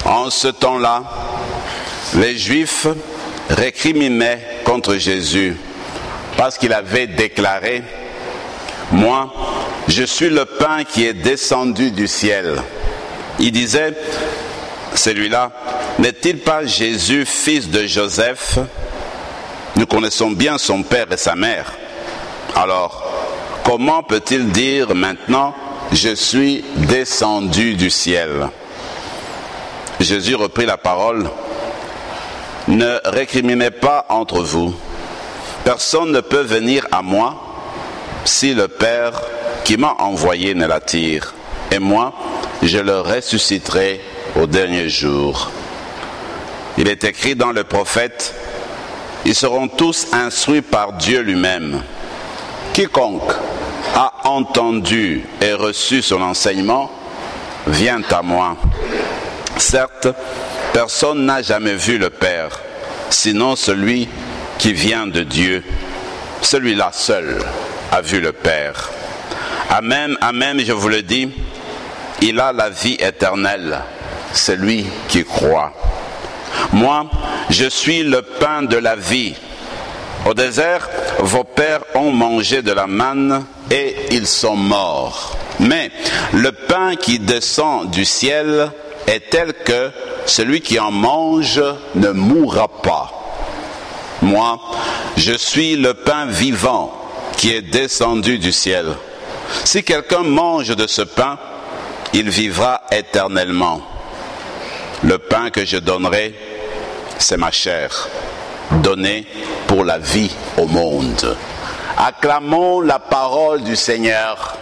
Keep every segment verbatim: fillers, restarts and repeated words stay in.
En ce temps-là, les Juifs récriminaient contre Jésus parce qu'il avait déclaré « Moi, je suis le pain qui est descendu du ciel ». Il disait, celui-là, n'est-il pas Jésus, fils de Joseph? Nous connaissons bien son père et sa mère. Alors, comment peut-il dire maintenant « Je suis descendu du ciel » ? Jésus reprit la parole. « Ne récriminez pas entre vous. Personne ne peut venir à moi si le Père qui m'a envoyé ne l'attire. Et moi, je le ressusciterai au dernier jour. » Il est écrit dans le prophète, « Ils seront tous instruits par Dieu lui-même. Quiconque a entendu et reçu son enseignement vient à moi. Certes, personne n'a jamais vu le Père, sinon celui qui vient de Dieu. Celui-là seul a vu le Père. Amen, amen, je vous le dis, il a la vie éternelle, celui qui croit. Moi, je suis le pain de la vie. Au désert, vos pères ont mangé de la manne et ils sont morts. Mais le pain qui descend du ciel est tel que celui qui en mange ne mourra pas. Moi, je suis le pain vivant qui est descendu du ciel. Si quelqu'un mange de ce pain, il vivra éternellement. Le pain que je donnerai, c'est ma chair, donnée pour la vie au monde. Acclamons la parole du Seigneur.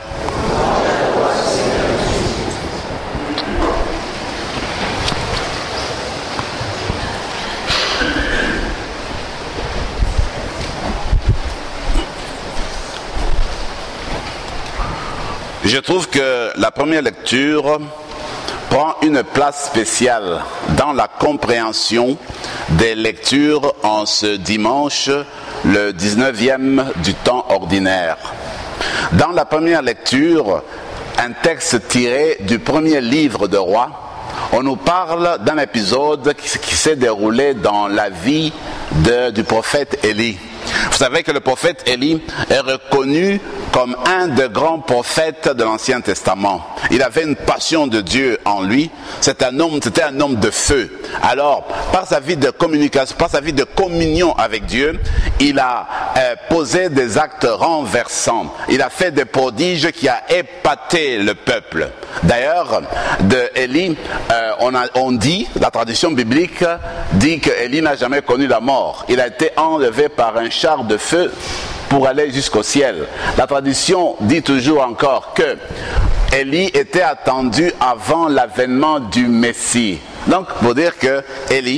Je trouve que la première lecture prend une place spéciale dans la compréhension des lectures en ce dimanche, le dix-neuvième du temps ordinaire. Dans la première lecture, un texte tiré du premier livre de Rois, on nous parle d'un épisode qui, qui s'est déroulé dans la vie de, du prophète Élie. Vous savez que le prophète Élie est reconnu comme un des grands prophètes de l'Ancien Testament. Il avait une passion de Dieu en lui. C'était un homme, c'était un homme de feu. Alors, par sa vie de communication, par sa vie de communion avec Dieu, il a euh, posé des actes renversants. Il a fait des prodiges qui a épaté le peuple. D'ailleurs, de Élie, euh, on, a, on dit, la tradition biblique dit que Élie n'a jamais connu la mort. Il a été enlevé par un char de feu pour aller jusqu'au ciel. La tradition dit toujours encore que Élie était attendu avant l'avènement du Messie. Donc, pour dire que Élie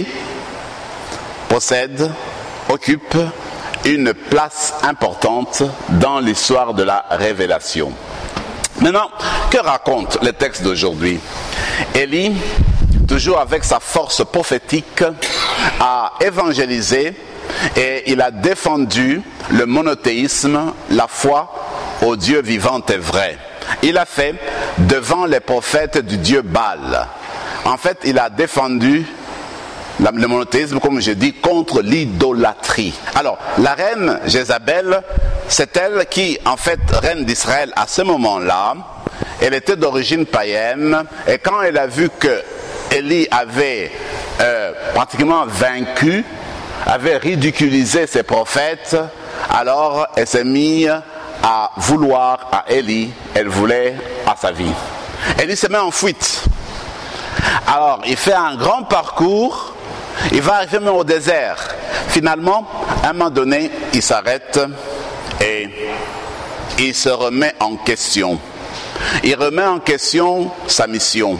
possède, occupe une place importante dans l'histoire de la révélation. Maintenant, que raconte le texte d'aujourd'hui? Élie, toujours avec sa force prophétique, a évangélisé et il a défendu le monothéisme, la foi au Dieu vivant et vrai. Il a fait devant les prophètes du Dieu Baal. En fait, il a défendu le monothéisme, comme je dis, contre l'idolâtrie. Alors, la reine Jézabel, c'est elle qui, en fait, reine d'Israël à ce moment-là. Elle était d'origine païenne, et quand elle a vu que Élie avait euh, pratiquement vaincu, avait ridiculisé ses prophètes, alors elle s'est mise à vouloir à Élie, elle voulait à sa vie. Élie se met en fuite. Alors, il fait un grand parcours, il va arriver même au désert. Finalement, à un moment donné, il s'arrête et il se remet en question. Il remet en question sa mission.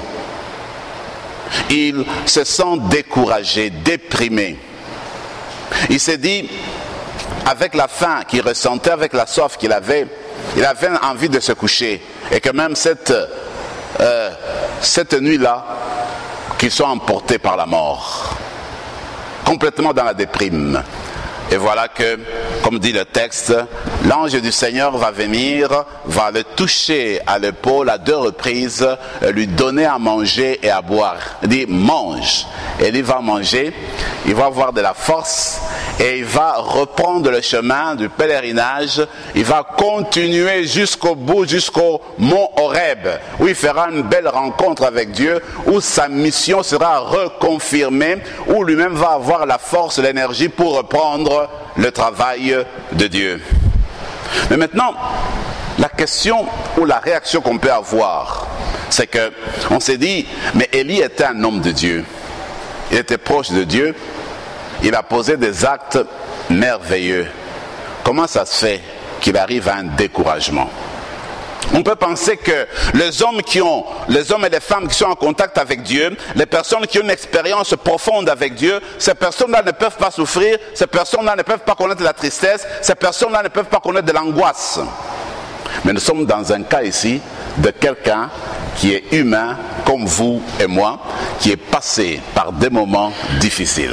Il se sent découragé, déprimé. Il s'est dit, avec la faim qu'il ressentait, avec la soif qu'il avait, il avait envie de se coucher. Et que même cette, euh, cette nuit-là, qu'il soit emporté par la mort. Complètement dans la déprime. Et voilà que, comme dit le texte, l'ange du Seigneur va venir, va le toucher à l'épaule à deux reprises, lui donner à manger et à boire. Il dit, mange. Et il va manger, il va avoir de la force et il va reprendre le chemin du pèlerinage. Il va continuer jusqu'au bout, jusqu'au mont Horeb, où il fera une belle rencontre avec Dieu, où sa mission sera reconfirmée, où lui-même va avoir la force, l'énergie pour reprendre le travail de Dieu. Mais maintenant, la question ou la réaction qu'on peut avoir, c'est que on s'est dit, mais Élie était un homme de Dieu. Il était proche de Dieu. Il a posé des actes merveilleux. Comment ça se fait qu'il arrive à un découragement? On peut penser que les hommes qui ont, les hommes et les femmes qui sont en contact avec Dieu, les personnes qui ont une expérience profonde avec Dieu, ces personnes-là ne peuvent pas souffrir, ces personnes-là ne peuvent pas connaître la tristesse, ces personnes-là ne peuvent pas connaître de l'angoisse. Mais nous sommes dans un cas ici de quelqu'un qui est humain comme vous et moi, qui est passé par des moments difficiles.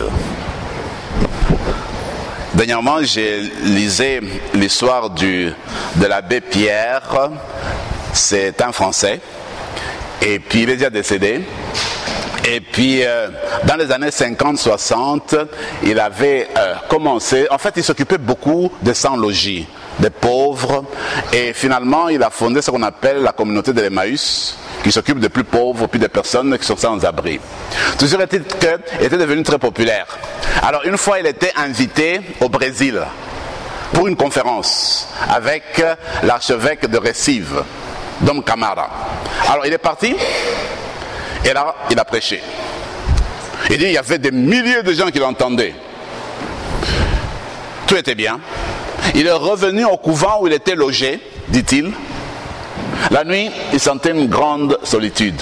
Dernièrement, j'ai lisé l'histoire du, de l'abbé Pierre. C'est un Français. Et puis, il est déjà décédé. Et puis, euh, dans les années cinquante soixante, il avait euh, commencé... En fait, il s'occupait beaucoup des sans-logis, des pauvres. Et finalement, il a fondé ce qu'on appelle la communauté de l'Emmaüs, qui s'occupe des plus pauvres, puis des personnes qui sont sans abri. Toujours est-il qu'il était devenu très populaire. Alors, une fois, il était invité au Brésil pour une conférence avec l'archevêque de Recife, Dom Camara. Alors, il est parti, et là, il a prêché. Il dit, il y avait des milliers de gens qui l'entendaient. Tout était bien. Il est revenu au couvent où il était logé, dit-il. La nuit, il sentait une grande solitude,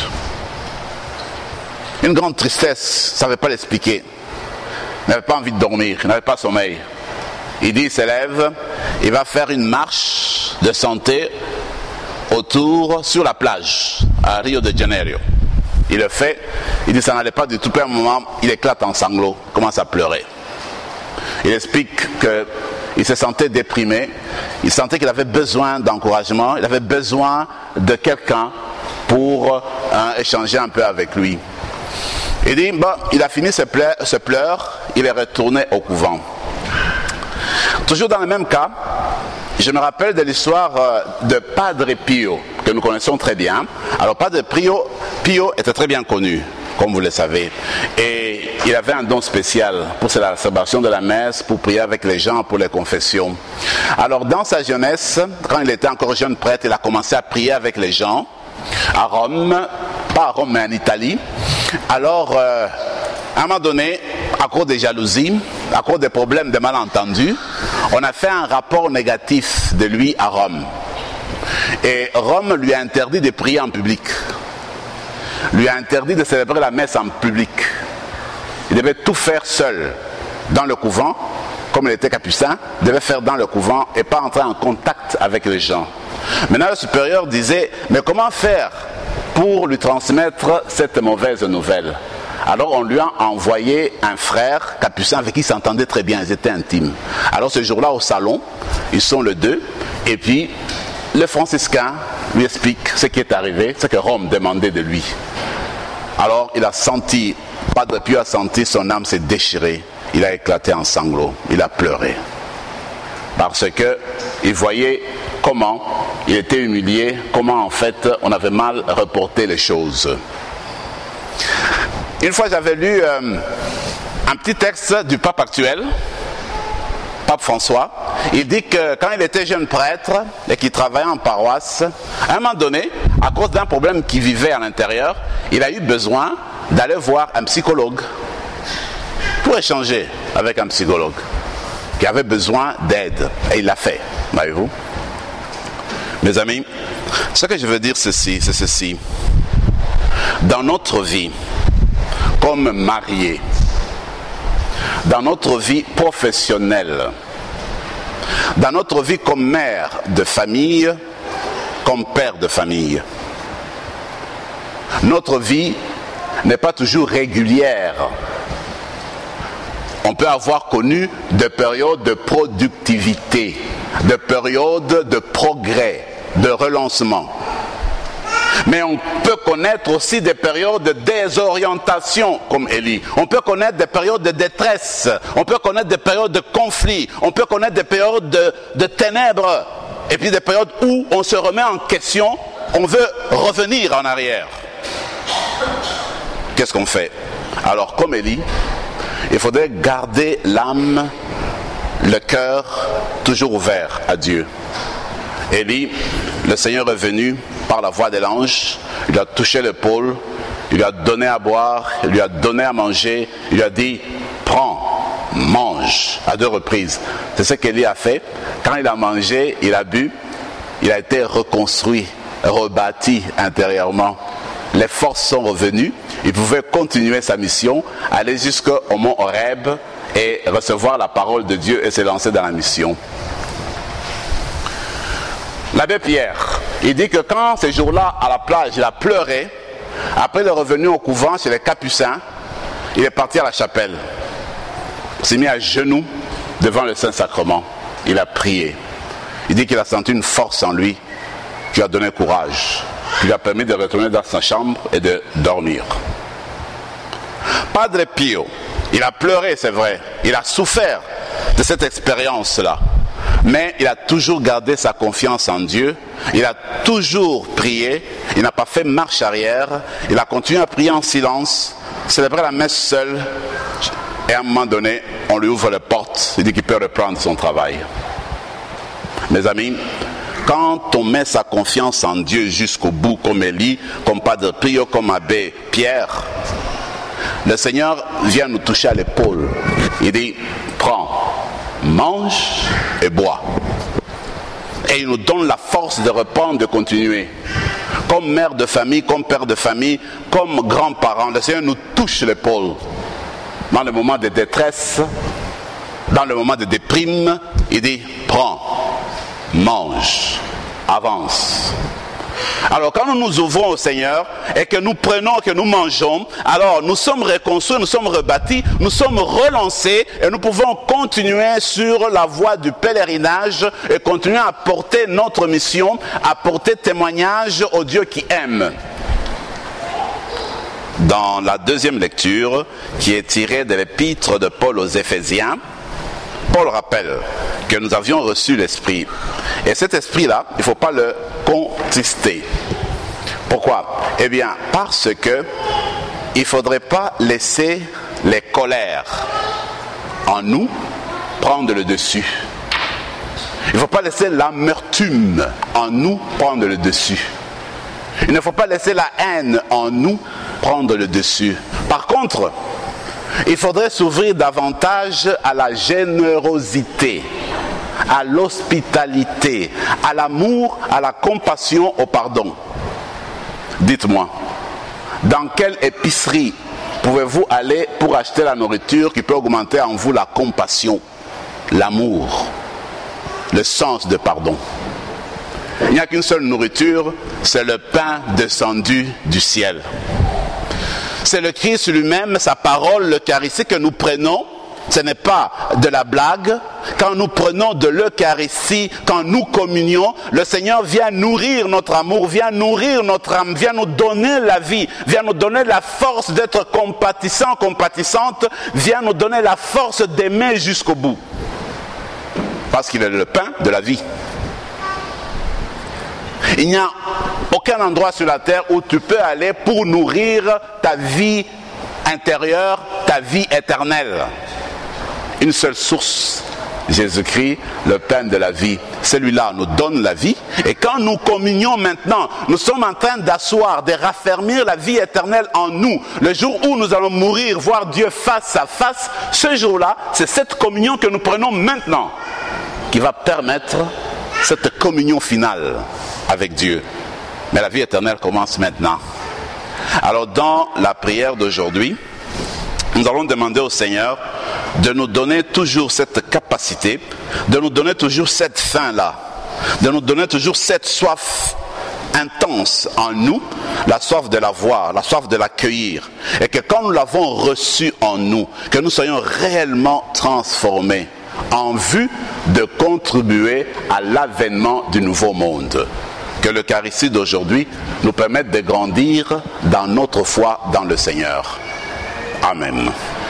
une grande tristesse, il ne savait pas l'expliquer. Il n'avait pas envie de dormir, il n'avait pas sommeil. Il dit, il s'élève, il va faire une marche de santé autour, sur la plage, à Rio de Janeiro. Il le fait, il dit, ça n'allait pas du tout, puis à un moment, il éclate en sanglots, il commence à pleurer. Il explique que il se sentait déprimé, il sentait qu'il avait besoin d'encouragement, il avait besoin de quelqu'un pour hein, échanger un peu avec lui. Il dit, bon, il a fini ses pleurs, ses pleurs, il est retourné au couvent. Toujours dans le même cas, je me rappelle de l'histoire de Padre Pio, que nous connaissons très bien. Alors Padre Pio, Pio était très bien connu, comme vous le savez. Et il avait un don spécial pour la célébration de la messe, pour prier avec les gens, pour les confessions. Alors dans sa jeunesse, quand il était encore jeune prêtre, il a commencé à prier avec les gens à Rome, pas à Rome mais en Italie. Alors, euh, à un moment donné, à cause des jalousies, à cause des problèmes de malentendus, on a fait un rapport négatif de lui à Rome. Et Rome lui a interdit de prier en public. Lui a interdit de célébrer la messe en public. Il devait tout faire seul dans le couvent, comme il était capucin, il devait faire dans le couvent et pas entrer en contact avec les gens. Maintenant, le supérieur disait, mais comment faire pour lui transmettre cette mauvaise nouvelle? Alors on lui a envoyé un frère capucin avec qui il s'entendait très bien, ils étaient intimes. Alors ce jour-là au salon, ils sont les deux, et puis le franciscain lui explique ce qui est arrivé, ce que Rome demandait de lui. Alors il a senti, Padre Pio a senti son âme se déchirer, il a éclaté en sanglots, il a pleuré. Parce que il voyait comment il était humilié, comment en fait on avait mal reporté les choses. Une fois j'avais lu euh, un petit texte du pape actuel, pape François. Il dit que quand il était jeune prêtre et qu'il travaillait en paroisse, à un moment donné, à cause d'un problème qu'il vivait à l'intérieur, il a eu besoin d'aller voir un psychologue pour échanger avec un psychologue qui avait besoin d'aide. Et il l'a fait, voyez-vous. Mes amis, ce que je veux dire ceci, c'est ceci. Dans notre vie, comme mariés, dans notre vie professionnelle, dans notre vie comme mère de famille, comme père de famille, notre vie n'est pas toujours régulière. on peut avoir connu des périodes de productivité, des périodes de progrès, de relancement. Mais on peut connaître aussi des périodes de désorientation comme Élie. On peut connaître des périodes de détresse. On peut connaître des périodes de conflit. On peut connaître des périodes de, de ténèbres. Et puis des périodes où on se remet en question. On veut revenir en arrière. Qu'est-ce qu'on fait? Alors comme Élie, il faudrait garder l'âme, le cœur toujours ouvert à Dieu. Élie, le Seigneur est venu par la voix de l'ange, il lui a touché l'épaule, il lui a donné à boire, il lui a donné à manger, il lui a dit « Prends, mange » à deux reprises. C'est ce qu'Élie a fait. Quand il a mangé, il a bu, il a été reconstruit, rebâti intérieurement. Les forces sont revenues, il pouvait continuer sa mission, aller jusqu'au mont Horeb et recevoir la parole de Dieu et se lancer dans la mission. L'abbé Pierre, il dit que quand ces jours-là, à la plage, il a pleuré, après il est revenu au couvent chez les Capucins, il est parti à la chapelle. Il s'est mis à genoux devant le Saint-Sacrement. Il a prié. Il dit qu'il a senti une force en lui qui lui a donné courage, qui lui a permis de retourner dans sa chambre et de dormir. Padre Pio, il a pleuré, c'est vrai. Il a souffert de cette expérience-là. Mais il a toujours gardé sa confiance en Dieu, il a toujours prié, il n'a pas fait marche arrière, il a continué à prier en silence, célébrer la messe seul, et à un moment donné, on lui ouvre les portes, il dit qu'il peut reprendre son travail. Mes amis, quand on met sa confiance en Dieu jusqu'au bout, comme Élie, comme Padre Pio, comme Abbé Pierre, le Seigneur vient nous toucher à l'épaule, il dit, prends, mange et bois. Et il nous donne la force de reprendre, de continuer. Comme mère de famille, comme père de famille, comme grands-parents, le Seigneur nous touche l'épaule. Dans le moment de détresse, dans le moment de déprime, il dit, prends, mange, avance. Alors quand nous nous ouvrons au Seigneur et que nous prenons, que nous mangeons, alors nous sommes reconstruits, nous sommes rebâtis, nous sommes relancés et nous pouvons continuer sur la voie du pèlerinage et continuer à porter notre mission, à porter témoignage au Dieu qui aime. Dans la deuxième lecture, qui est tirée de l'épître de Paul aux Éphésiens, Paul rappelle que nous avions reçu l'Esprit. Et cet Esprit-là, il ne faut pas le contrister. Pourquoi? Eh bien, parce que il ne faudrait pas laisser les colères en nous prendre le dessus. Il ne faut pas laisser l'amertume en nous prendre le dessus. Il ne faut pas laisser la haine en nous prendre le dessus. Par contre, il faudrait s'ouvrir davantage à la générosité, à l'hospitalité, à l'amour, à la compassion, au pardon. Dites-moi, dans quelle épicerie pouvez-vous aller pour acheter la nourriture qui peut augmenter en vous la compassion, l'amour, le sens de pardon? Il n'y a qu'une seule nourriture, c'est le pain descendu du ciel. C'est le Christ lui-même, sa parole, l'Eucharistie que nous prenons. Ce n'est pas de la blague. Quand nous prenons de l'Eucharistie, quand nous communions, le Seigneur vient nourrir notre amour, vient nourrir notre âme, vient nous donner la vie, vient nous donner la force d'être compatissant, compatissante, vient nous donner la force d'aimer jusqu'au bout. Parce qu'il est le pain de la vie. Il n'y a aucun endroit sur la terre où tu peux aller pour nourrir ta vie intérieure, ta vie éternelle. Une seule source, Jésus-Christ, le pain de la vie. Celui-là nous donne la vie. Et quand nous communions maintenant, nous sommes en train d'asseoir, de raffermir la vie éternelle en nous. Le jour où nous allons mourir, voir Dieu face à face, ce jour-là, c'est cette communion que nous prenons maintenant qui va permettre cette communion finale avec Dieu. Mais la vie éternelle commence maintenant. Alors dans la prière d'aujourd'hui, nous allons demander au Seigneur de nous donner toujours cette capacité, de nous donner toujours cette faim-là, de nous donner toujours cette soif intense en nous, la soif de la voir, la soif de l'accueillir. Et que quand nous l'avons reçu en nous, que nous soyons réellement transformés en vue de contribuer à l'avènement du nouveau monde. Que l'Eucharistie d'aujourd'hui nous permette de grandir dans notre foi dans le Seigneur. Amen.